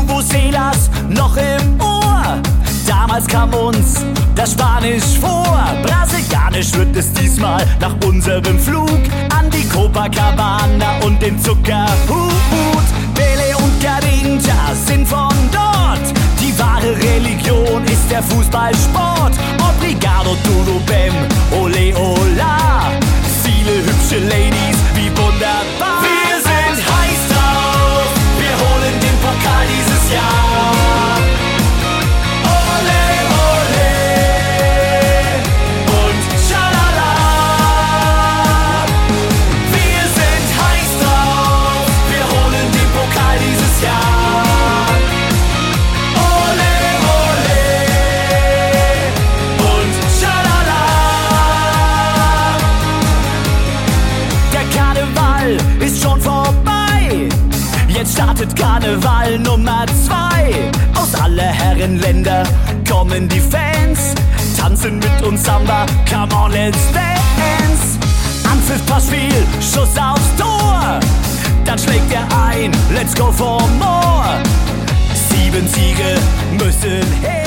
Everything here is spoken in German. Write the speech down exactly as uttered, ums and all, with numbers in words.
Vuvuzelas noch im Ohr. Damals kam uns das Spanisch vor. Brasilianisch wird es diesmal nach unserem Flug an die Copacabana und den Zuckerhut. Pele und Garrincha sind von dort. Die wahre Religion ist der Fußballsport. Obrigado, tudo bem, ole ola. Viele hübsche Ladies, wie wunderbar. Wir sind heiß drauf, wir holen den Pokal dieses Jahr. Ole, ole und schalala. Wir sind heiß drauf, wir holen den Pokal dieses Jahr. Ole, ole und schalala. Der Karneval ist schon vorbei. Jetzt startet Karneval Nummer zwei. Aus aller Herrenländer kommen die Fans, tanzen mit uns Samba, come on, let's dance. Anpfiff, Passspiel, Schuss aufs Tor, dann schlägt er ein, let's go for more. Sieben Siege müssen her.